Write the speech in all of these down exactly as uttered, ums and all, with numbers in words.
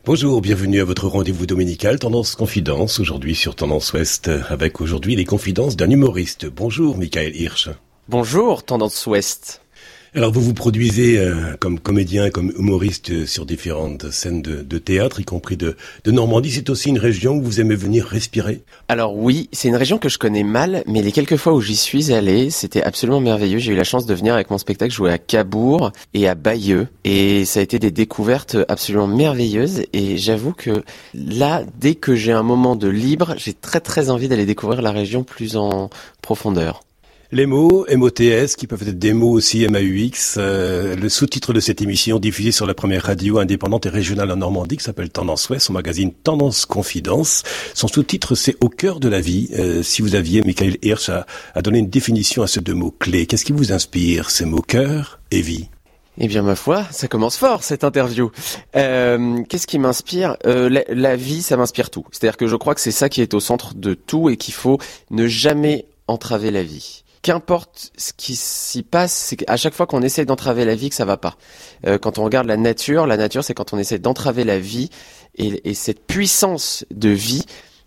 Bonjour, bienvenue à votre rendez-vous dominical Tendance Confidence, aujourd'hui sur Tendance Ouest, avec aujourd'hui les confidences d'un humoriste. Bonjour Michael Hirsch. Bonjour Tendance Ouest. Alors vous vous produisez euh, comme comédien, comme humoriste sur différentes scènes de, de théâtre, y compris de, de Normandie. C'est aussi une région où vous aimez venir respirer? Alors oui, c'est une région que je connais mal, mais les quelques fois où j'y suis allé, c'était absolument merveilleux. J'ai eu la chance de venir avec mon spectacle jouer à Cabourg et à Bayeux. Et ça a été des découvertes absolument merveilleuses. Et j'avoue que là, dès que j'ai un moment de libre, j'ai très très envie d'aller découvrir la région plus en profondeur. Les mots, M O T S, qui peuvent être des mots aussi M A U X, euh, le sous-titre de cette émission diffusée sur la première radio indépendante et régionale en Normandie qui s'appelle Tendance Ouest, son magazine Tendance Confidence. Son sous-titre, c'est Au cœur de la vie. Euh, si vous aviez, Michael Hirsch, à, à donner une définition à ces deux mots clés, qu'est-ce qui vous inspire, ces mots cœur et vie? Eh bien, ma foi, ça commence fort, cette interview. Euh, qu'est-ce qui m'inspire ? euh, la, la vie, ça m'inspire tout. C'est-à-dire que je crois que c'est ça qui est au centre de tout et qu'il faut ne jamais entraver la vie. Qu'importe ce qui s'y passe, c'est qu'à chaque fois qu'on essaie d'entraver la vie, que ça va pas. Euh, quand on regarde la nature, la nature, c'est quand on essaie d'entraver la vie et, et cette puissance de vie.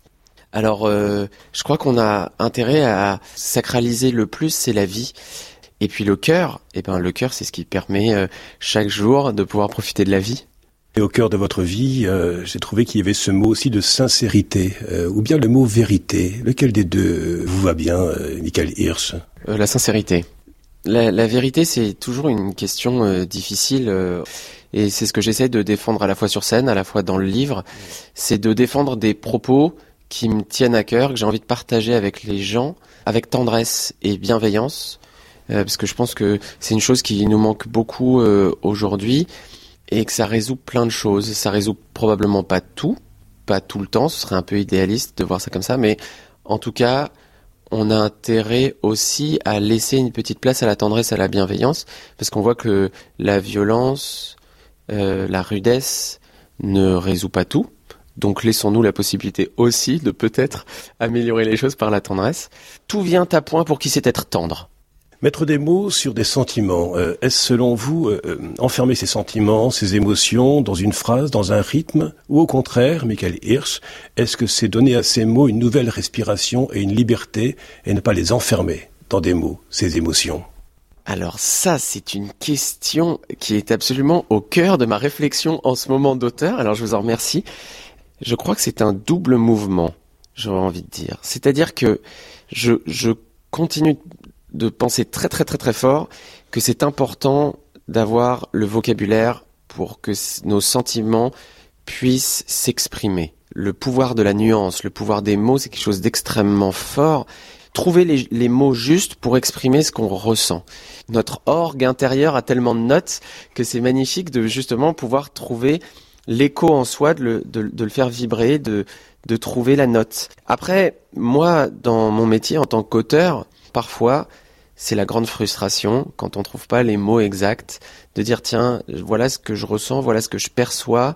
Alors, euh, je crois qu'on a intérêt à sacraliser le plus, c'est la vie. Et puis le cœur, eh ben le cœur, c'est ce qui permet euh, chaque jour de pouvoir profiter de la vie. Et au cœur de votre vie, euh, j'ai trouvé qu'il y avait ce mot aussi de sincérité, euh, ou bien le mot vérité. Lequel des deux vous va bien, euh, Michael Hirsch ? euh, La sincérité. La, la vérité, c'est toujours une question euh, difficile, euh, et c'est ce que j'essaie de défendre à la fois sur scène, à la fois dans le livre. C'est de défendre des propos qui me tiennent à cœur, que j'ai envie de partager avec les gens, avec tendresse et bienveillance, euh, parce que je pense que c'est une chose qui nous manque beaucoup euh, aujourd'hui. Et que ça résout plein de choses. Ça résout probablement pas tout, pas tout le temps, ce serait un peu idéaliste de voir ça comme ça, mais en tout cas, on a intérêt aussi à laisser une petite place à la tendresse, à la bienveillance, parce qu'on voit que la violence, euh, la rudesse ne résout pas tout. Donc laissons-nous la possibilité aussi de peut-être améliorer les choses par la tendresse. Tout vient à point pour qui sait être tendre. Mettre des mots sur des sentiments, euh, est-ce selon vous euh, enfermer ces sentiments, ces émotions dans une phrase, dans un rythme, ou au contraire, Michael Hirsch, est-ce que c'est donner à ces mots une nouvelle respiration et une liberté et ne pas les enfermer dans des mots, ces émotions ? Alors ça, c'est une question qui est absolument au cœur de ma réflexion en ce moment d'auteur, alors je vous en remercie. Je crois que c'est un double mouvement, j'aurais envie de dire. C'est-à-dire que je, je continue de penser très très très très fort que c'est important d'avoir le vocabulaire pour que nos sentiments puissent s'exprimer. Le pouvoir de la nuance, le pouvoir des mots, c'est quelque chose d'extrêmement fort. Trouver les, les mots justes pour exprimer ce qu'on ressent. Notre orgue intérieur a tellement de notes que c'est magnifique de justement pouvoir trouver l'écho en soi, de le, de, de le faire vibrer, de, de trouver la note. Après, moi, dans mon métier en tant qu'auteur, parfois, c'est la grande frustration quand on trouve pas les mots exacts, de dire tiens, voilà ce que je ressens, voilà ce que je perçois,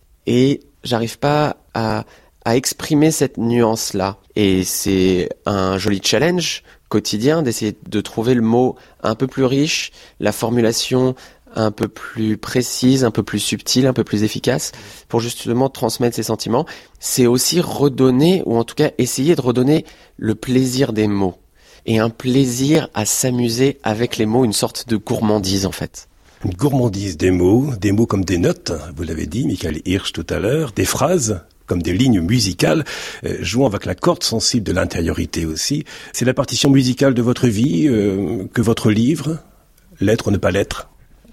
et j'arrive pas à, à exprimer cette nuance-là. Et c'est un joli challenge quotidien d'essayer de trouver le mot un peu plus riche, la formulation un peu plus précise, un peu plus subtile, un peu plus efficace, pour justement transmettre ces sentiments. C'est aussi redonner, ou en tout cas essayer de redonner le plaisir des mots. Et un plaisir à s'amuser avec les mots, une sorte de gourmandise en fait. Une gourmandise des mots, des mots comme des notes, vous l'avez dit, Michael Hirsch tout à l'heure, des phrases comme des lignes musicales, euh, jouant avec la corde sensible de l'intériorité aussi. C'est la partition musicale de votre vie euh, que votre livre, L'être ou ne pas l'être.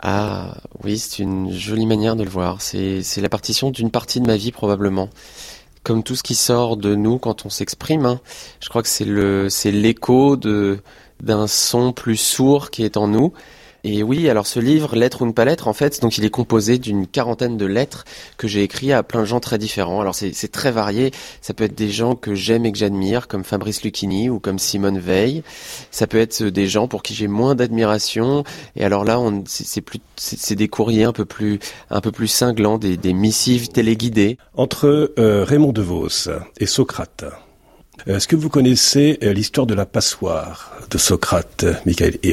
Ah oui, c'est une jolie manière de le voir. C'est, c'est la partition d'une partie de ma vie probablement. Comme tout ce qui sort de nous quand on s'exprime, hein. Je crois que c'est le, c'est l'écho de, d'un son plus sourd qui est en nous. Et oui, alors ce livre, L'être ou ne pas l'être, en fait, donc il est composé d'une quarantaine de lettres que j'ai écrites à plein de gens très différents. Alors c'est, c'est très varié. Ça peut être des gens que j'aime et que j'admire, comme Fabrice Lucchini ou comme Simone Veil. Ça peut être des gens pour qui j'ai moins d'admiration. Et alors là, on, c'est, c'est plus, c'est, c'est des courriers un peu plus, un peu plus cinglants, des, des missives téléguidées. Entre euh, Raymond DeVos et Socrate, est-ce que vous connaissez l'histoire de la passoire de Socrate, Michael Hirsch ?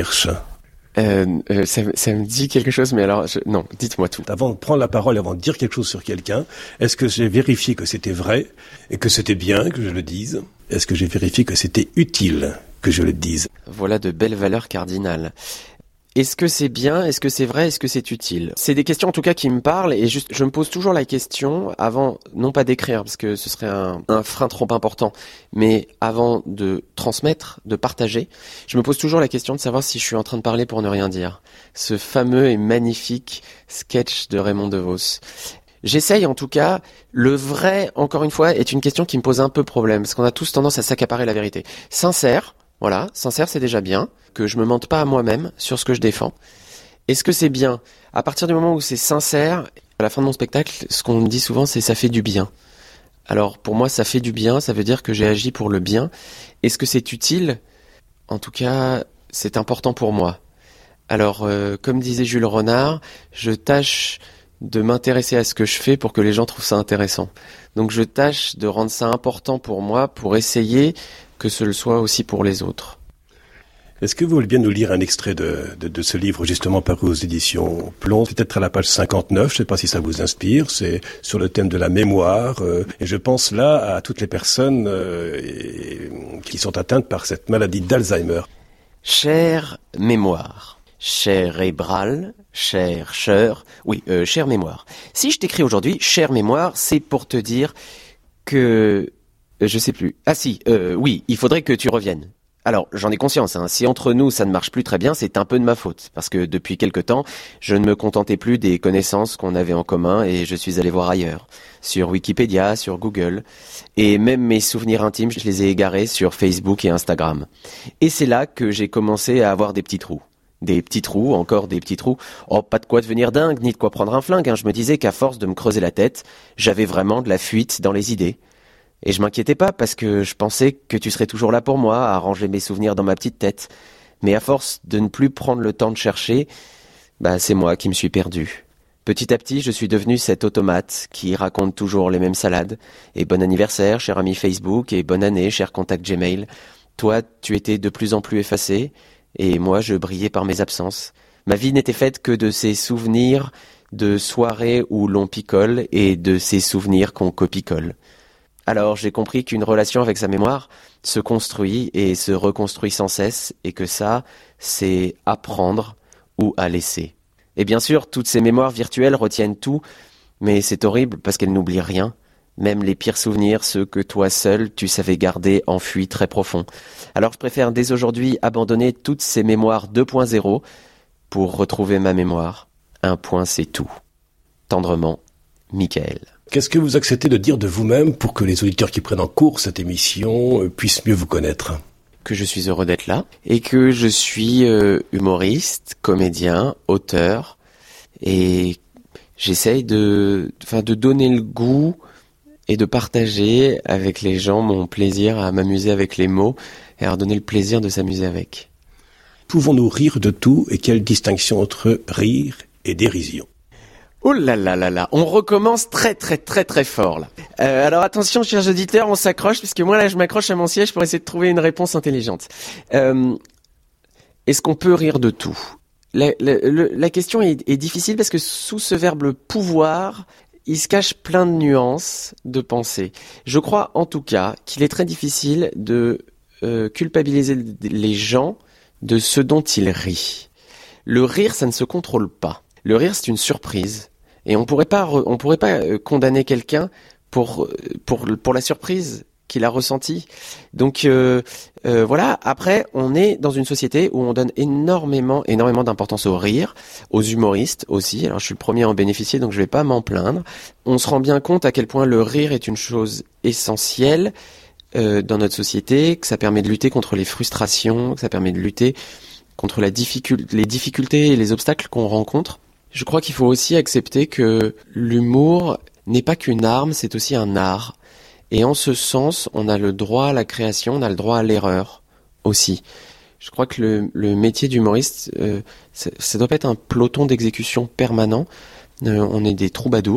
Euh, euh, ça, ça me dit quelque chose, mais alors, je... non, dites-moi tout. Avant de prendre la parole, avant de dire quelque chose sur quelqu'un, est-ce que j'ai vérifié que c'était vrai et que c'était bien que je le dise? Est-ce que j'ai vérifié que c'était utile que je le dise? Voilà de belles valeurs cardinales. Est-ce que c'est bien? Est-ce que c'est vrai? Est-ce que c'est utile? C'est des questions en tout cas qui me parlent et juste, je me pose toujours la question avant, non pas d'écrire parce que ce serait un, un frein trop important, mais avant de transmettre, de partager, je me pose toujours la question de savoir si je suis en train de parler pour ne rien dire. Ce fameux et magnifique sketch de Raymond DeVos. J'essaye en tout cas, le vrai, encore une fois, est une question qui me pose un peu problème, parce qu'on a tous tendance à s'accaparer la vérité. Sincère, voilà, sincère c'est déjà bien, que je me mente pas à moi-même sur ce que je défends. Est-ce que c'est bien? À partir du moment où c'est sincère, à la fin de mon spectacle, ce qu'on me dit souvent c'est ça fait du bien. Alors pour moi ça fait du bien, ça veut dire que j'ai agi pour le bien. Est-ce que c'est utile? En tout cas, c'est important pour moi. Alors euh, comme disait Jules Renard, je tâche de m'intéresser à ce que je fais pour que les gens trouvent ça intéressant. Donc je tâche de rendre ça important pour moi, pour essayer que ce le soit aussi pour les autres. Est-ce que vous voulez bien nous lire un extrait de, de, de ce livre justement paru aux éditions Plon, peut-être à la page cinquante-neuf, je ne sais pas si ça vous inspire, c'est sur le thème de la mémoire, euh, et je pense là à toutes les personnes euh, et, qui sont atteintes par cette maladie d'Alzheimer. Chère mémoire, cérébrale, chercheur, oui, euh, chère mémoire. Si je t'écris aujourd'hui, chère mémoire, c'est pour te dire que... Je sais plus. Ah si, euh, oui, il faudrait que tu reviennes. Alors, j'en ai conscience, hein. Si entre nous ça ne marche plus très bien, c'est un peu de ma faute. Parce que depuis quelque temps, je ne me contentais plus des connaissances qu'on avait en commun et je suis allé voir ailleurs. Sur Wikipédia, sur Google. Et même mes souvenirs intimes, je les ai égarés sur Facebook et Instagram. Et c'est là que j'ai commencé à avoir des petits trous. Des petits trous, encore des petits trous. Oh, pas de quoi devenir dingue, ni de quoi prendre un flingue, hein. Je me disais qu'à force de me creuser la tête, j'avais vraiment de la fuite dans les idées. Et je m'inquiétais pas parce que je pensais que tu serais toujours là pour moi, à ranger mes souvenirs dans ma petite tête. Mais à force de ne plus prendre le temps de chercher, bah c'est moi qui me suis perdu. Petit à petit, je suis devenu cet automate qui raconte toujours les mêmes salades. Et bon anniversaire, cher ami Facebook, et bonne année, cher contact Gmail. Toi, tu étais de plus en plus effacé, et moi, je brillais par mes absences. Ma vie n'était faite que de ces souvenirs de soirées où l'on picole et de ces souvenirs qu'on copie-colle. Alors j'ai compris qu'une relation avec sa mémoire se construit et se reconstruit sans cesse et que ça, c'est apprendre ou à laisser. Et bien sûr, toutes ces mémoires virtuelles retiennent tout, mais c'est horrible parce qu'elles n'oublient rien. Même les pires souvenirs, ceux que toi seul, tu savais garder enfouis très profond. Alors je préfère dès aujourd'hui abandonner toutes ces mémoires deux point zéro pour retrouver ma mémoire. Un point, c'est tout. Tendrement, Michael. Qu'est-ce que vous acceptez de dire de vous-même pour que les auditeurs qui prennent en cours cette émission puissent mieux vous connaître? Que je suis heureux d'être là et que je suis euh, humoriste, comédien, auteur et j'essaye de, enfin, de donner le goût et de partager avec les gens mon plaisir à m'amuser avec les mots et à leur donner le plaisir de s'amuser avec. Pouvons-nous rire de tout et quelle distinction entre rire et dérision? Oh là là là là, on recommence très très très très fort là. Euh, alors attention chers auditeurs, on s'accroche parce que moi là je m'accroche à mon siège pour essayer de trouver une réponse intelligente. Euh, est-ce qu'on peut rire de tout? La, la, la, la question est, est difficile parce que sous ce verbe pouvoir, il se cache plein de nuances de pensée. Je crois en tout cas qu'il est très difficile de euh, culpabiliser les gens de ce dont ils rient. Le rire, ça ne se contrôle pas. Le rire, c'est une surprise. Et on pourrait pas, on pourrait pas condamner quelqu'un pour, pour, pour la surprise qu'il a ressentie. Donc, euh, euh, voilà. Après, on est dans une société où on donne énormément, énormément d'importance au rire, aux humoristes aussi. Alors, je suis le premier à en bénéficier, donc je vais pas m'en plaindre. On se rend bien compte à quel point le rire est une chose essentielle, euh, dans notre société, que ça permet de lutter contre les frustrations, que ça permet de lutter contre la difficul- les difficultés et les obstacles qu'on rencontre. Je crois qu'il faut aussi accepter que l'humour n'est pas qu'une arme, c'est aussi un art. Et en ce sens, on a le droit à la création, on a le droit à l'erreur aussi. Je crois que le, le métier d'humoriste, euh, ça, ça doit pas être un peloton d'exécution permanent. Euh, on est des troubadours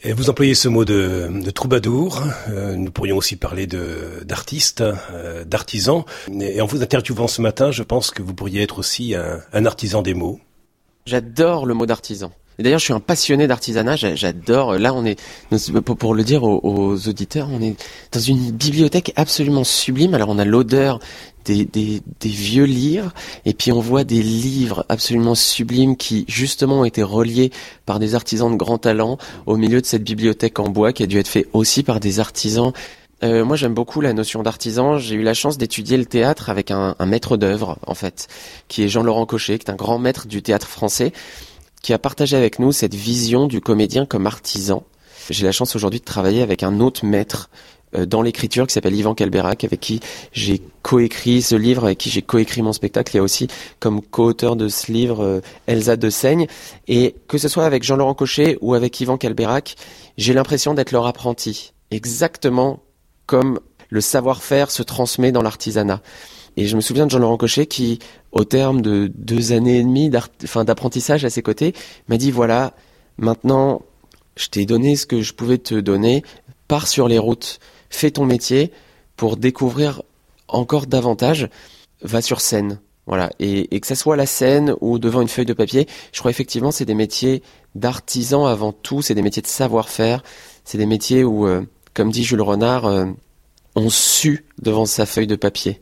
Et vous employez ce mot de, de troubadour. Euh, nous pourrions aussi parler de d'artiste, euh, d'artisan. Et en vous interviewant ce matin, je pense que vous pourriez être aussi un, un artisan des mots. J'adore le mot d'artisan. Et d'ailleurs, je suis un passionné d'artisanat. J'adore. Là, on est, pour le dire aux, aux auditeurs, on est dans une bibliothèque absolument sublime. Alors, on a l'odeur des, des, des vieux livres, et puis on voit des livres absolument sublimes qui, justement, ont été reliés par des artisans de grand talent au milieu de cette bibliothèque en bois qui a dû être fait aussi par des artisans. Euh, moi, j'aime beaucoup la notion d'artisan. J'ai eu la chance d'étudier le théâtre avec un, un maître d'œuvre, en fait, qui est Jean-Laurent Cochet, qui est un grand maître du théâtre français, qui a partagé avec nous cette vision du comédien comme artisan. J'ai la chance aujourd'hui de travailler avec un autre maître euh, dans l'écriture qui s'appelle Yvan Calberac, avec qui j'ai coécrit ce livre, avec qui j'ai coécrit mon spectacle. Il y a aussi comme co-auteur de ce livre euh, Elsa de Seigne. Et que ce soit avec Jean-Laurent Cochet ou avec Yvan Calberac, j'ai l'impression d'être leur apprenti. Exactement comme le savoir-faire se transmet dans l'artisanat. Et je me souviens de Jean-Laurent Cochet qui, au terme de deux années et demie enfin, d'apprentissage à ses côtés, m'a dit voilà, maintenant, je t'ai donné ce que je pouvais te donner, pars sur les routes, fais ton métier pour découvrir encore davantage, va sur scène. Voilà. Et, et que ça soit la scène ou devant une feuille de papier, je crois effectivement c'est des métiers d'artisans avant tout, c'est des métiers de savoir-faire, c'est des métiers où, euh, comme dit Jules Renard, euh, on sue devant sa feuille de papier.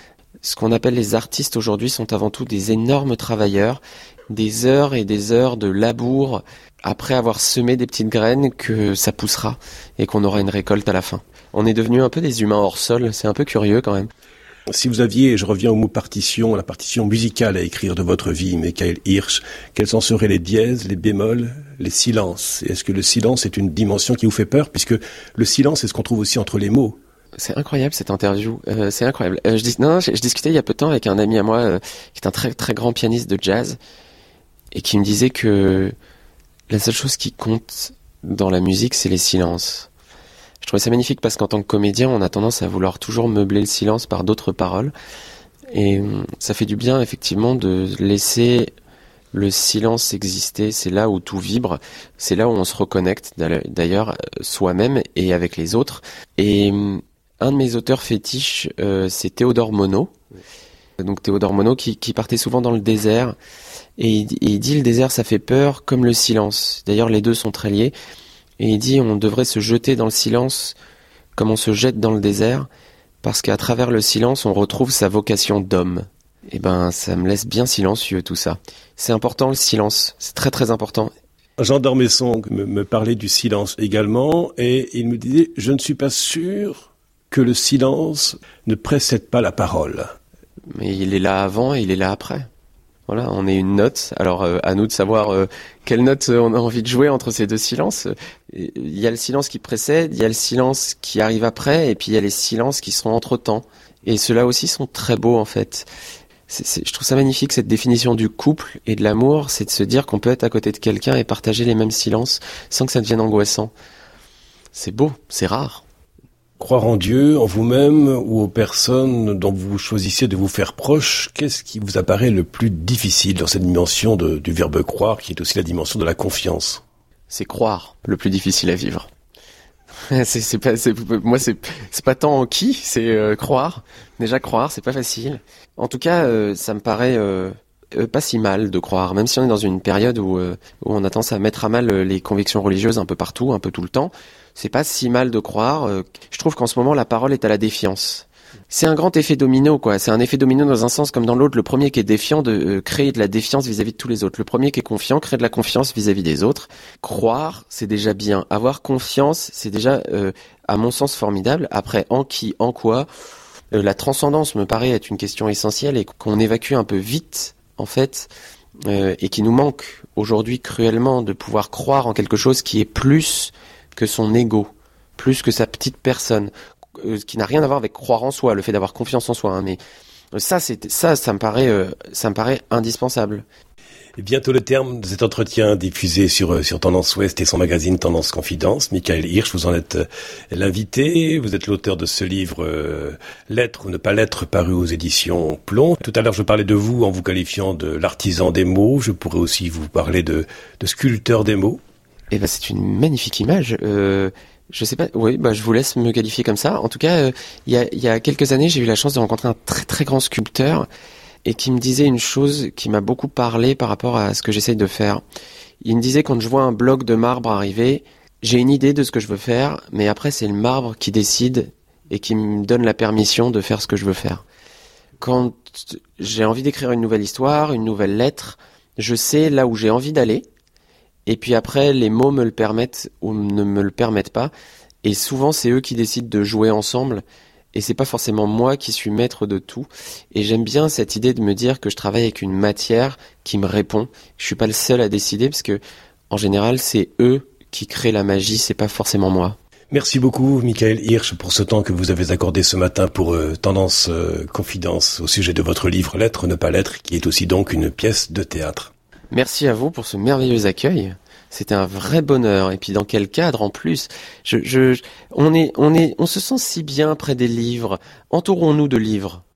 Ce qu'on appelle les artistes aujourd'hui sont avant tout des énormes travailleurs, des heures et des heures de labour après avoir semé des petites graines que ça poussera et qu'on aura une récolte à la fin. On est devenus un peu des humains hors sol, c'est un peu curieux quand même. Si vous aviez, je reviens au mot partition, la partition musicale à écrire de votre vie, Michael Hirsch, quels en seraient les dièses, les bémols, les silences? Et est-ce que le silence est une dimension qui vous fait peur? Puisque le silence, c'est ce qu'on trouve aussi entre les mots. C'est incroyable cette interview, euh, c'est incroyable. Euh, je, dis, non, je, je discutais il y a peu de temps avec un ami à moi euh, qui est un très très grand pianiste de jazz et qui me disait que la seule chose qui compte dans la musique, c'est les silences. Je trouvais ça magnifique parce qu'en tant que comédien, on a tendance à vouloir toujours meubler le silence par d'autres paroles et euh, ça fait du bien effectivement de laisser le silence exister. C'est là où tout vibre, c'est là où on se reconnecte d'ailleurs soi-même et avec les autres. Et un de mes auteurs fétiches, euh, c'est Théodore Monod. Donc Théodore Monod qui, qui partait souvent dans le désert. Et il, et il dit le désert ça fait peur comme le silence. D'ailleurs les deux sont très liés. Et il dit on devrait se jeter dans le silence comme on se jette dans le désert. Parce qu'à travers le silence on retrouve sa vocation d'homme. Et ben ça me laisse bien silencieux tout ça. C'est important le silence, c'est très très important. Jean d'Ormesson me, me parlait du silence également. Et il me disait je ne suis pas sûr que le silence ne précède pas la parole. Mais il est là avant et il est là après. Voilà, on est une note. Alors euh, à nous de savoir euh, quelle note on a envie de jouer entre ces deux silences. Il y a le silence qui précède, il y a le silence qui arrive après, et puis il y a les silences qui sont entre-temps. Et ceux-là aussi sont très beaux en fait. C'est, c'est, je trouve ça magnifique cette définition du couple et de l'amour, c'est de se dire qu'on peut être à côté de quelqu'un et partager les mêmes silences sans que ça devienne angoissant. C'est beau, c'est rare. Croire en Dieu, en vous-même ou aux personnes dont vous choisissez de vous faire proche, qu'est-ce qui vous apparaît le plus difficile dans cette dimension de, du verbe croire, qui est aussi la dimension de la confiance? C'est croire, le plus difficile à vivre. c'est, c'est pas, c'est, moi, c'est, c'est pas tant en qui, c'est euh, croire. Déjà croire, c'est pas facile. En tout cas, euh, ça me paraît euh, euh, pas si mal de croire, même si on est dans une période où, euh, où on a tendance à mettre à mal euh, les convictions religieuses un peu partout, un peu tout le temps. C'est pas si mal de croire. Euh, je trouve qu'en ce moment, la parole est à la défiance. C'est un grand effet domino, quoi. C'est un effet domino dans un sens comme dans l'autre. Le premier qui est défiant de euh, créer de la défiance vis-à-vis de tous les autres. Le premier qui est confiant crée de la confiance vis-à-vis des autres. Croire, c'est déjà bien. Avoir confiance, c'est déjà, euh, à mon sens, formidable. Après, en qui, en quoi, euh, la transcendance me paraît être une question essentielle et qu'on évacue un peu vite, en fait, euh, et qui nous manque aujourd'hui cruellement de pouvoir croire en quelque chose qui est plus que son ego, plus que sa petite personne, euh, qui n'a rien à voir avec croire en soi, le fait d'avoir confiance en soi. Hein, mais ça, c'est ça, ça me paraît, euh, ça me paraît indispensable. Et bientôt le terme de cet entretien diffusé sur sur Tendance Ouest et son magazine Tendance Confidence. Michael Hirsch, vous en êtes l'invité. Vous êtes l'auteur de ce livre euh, L'être ou ne pas l'être, paru aux éditions Plomb. Tout à l'heure, je parlais de vous en vous qualifiant de l'artisan des mots. Je pourrais aussi vous parler de de sculpteur des mots. Eh ben, c'est une magnifique image. Euh, je sais pas. Oui, bah, je vous laisse me qualifier comme ça. En tout cas, euh, il y a, il y a quelques années, j'ai eu la chance de rencontrer un très très grand sculpteur et qui me disait une chose qui m'a beaucoup parlé par rapport à ce que j'essaye de faire. Il me disait, quand je vois un bloc de marbre arriver, j'ai une idée de ce que je veux faire, mais après c'est le marbre qui décide et qui me donne la permission de faire ce que je veux faire. Quand j'ai envie d'écrire une nouvelle histoire, une nouvelle lettre, je sais là où j'ai envie d'aller. Et puis après, les mots me le permettent ou ne me le permettent pas. Et souvent, c'est eux qui décident de jouer ensemble. Et c'est pas forcément moi qui suis maître de tout. Et j'aime bien cette idée de me dire que je travaille avec une matière qui me répond. Je suis pas le seul à décider parce que, en général, c'est eux qui créent la magie, c'est pas forcément moi. Merci beaucoup, Michael Hirsch, pour ce temps que vous avez accordé ce matin pour euh, Tendance euh, Confidence au sujet de votre livre L'être, ne pas l'être, qui est aussi donc une pièce de théâtre. Merci à vous pour ce merveilleux accueil. C'était un vrai bonheur. Et puis dans quel cadre en plus. Je, je, on est, on est, on se sent si bien près des livres. Entourons-nous de livres.